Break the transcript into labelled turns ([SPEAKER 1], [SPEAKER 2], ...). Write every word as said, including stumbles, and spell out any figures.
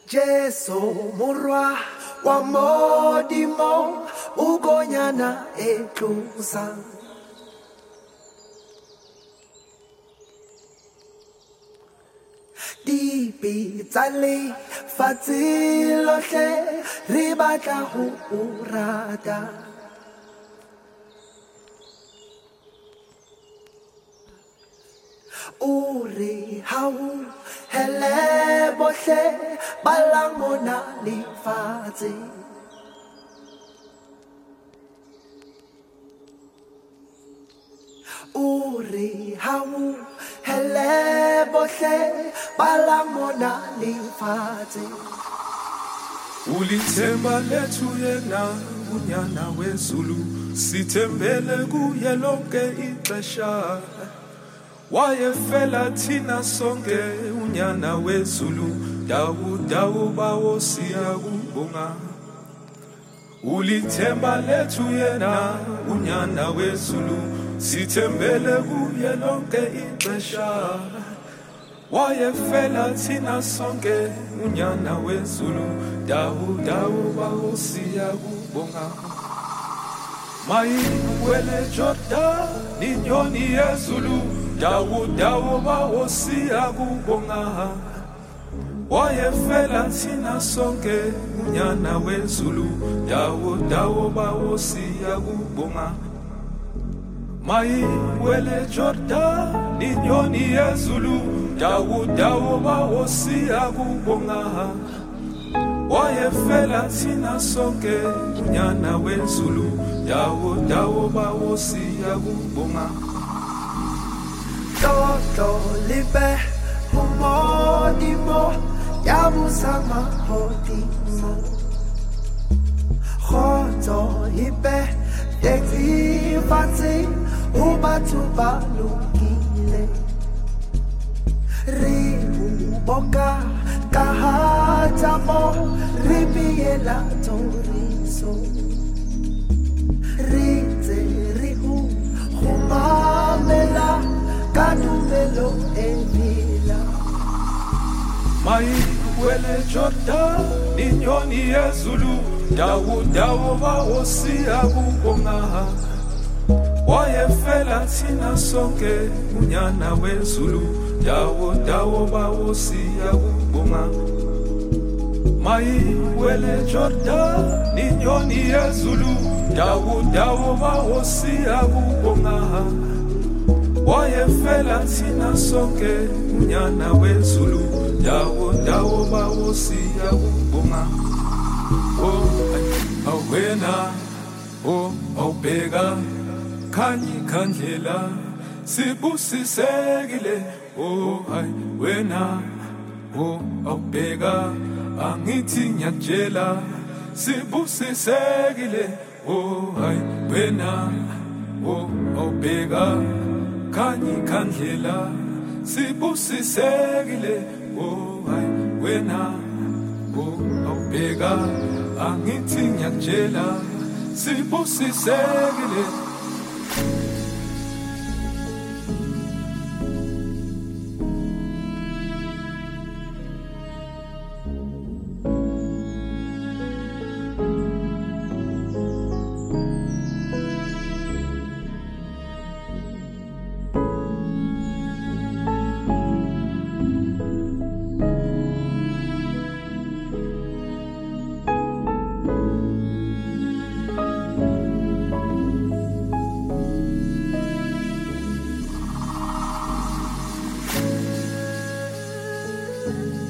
[SPEAKER 1] Jesu murwa wa modimo ugonyana etlusa Dipi tsale fatsilohle re batla ho urata Uri hau hele bohle balamona lefatshe Uri hau hele bohle balamona lefatshe
[SPEAKER 2] Ulithemba lethu yena unyana wezulu sithembele kuye lonke ixesha Wayefela thina sonke unyana wezulu dawu dawu bawo siyakubonga Ulithemba lethu yena unyana wezulu sithembele kuye lonke ixesha Wayefela thina sonke unyana wezulu dawu dawu bawo siyakubonga Mayiwele Jordan ninyoni yezulu dawu dawu bawo siyakubonga Wayefela thina sonke unyana wezulu dawu dawu bawo siyakubonga Mayiwele Jordan ninyoni yezulu dawu dawu bawo siyakubonga Wayefela thina sonke unyana wezulu dawu dawu bawo siyakubonga
[SPEAKER 1] Toto libe humodimo Yabusama hodimo Khoto libe Dekti fatsi Ubatu balukile Ribu boka Kahatamo Ribiela toriso Rite rihu Humamela Kanumelo evila
[SPEAKER 2] Mayiwele Jordan ninyoni yezulu dawu dawu bawo siyakubonga Wayefela thina sonke unyana wezulu dawu dawu bawo siyakubonga Mayiwele Jordan ninyoni yezulu dawu dawu bawo siyakubonga Wayefela thina sonke unyana wezulu dawo dawo bawo siyakubonga Oh awena oh awubheka khanyi khandlela sibusisekile oh hay wena oh awubheka angithi ngiyakutshela sibusisekile oh hay wena oh awubheka Khanyi khandlela sibusisekile oh hay wena oh awubheka angithi ngiyakutshela sibusisekile
[SPEAKER 1] Thank you.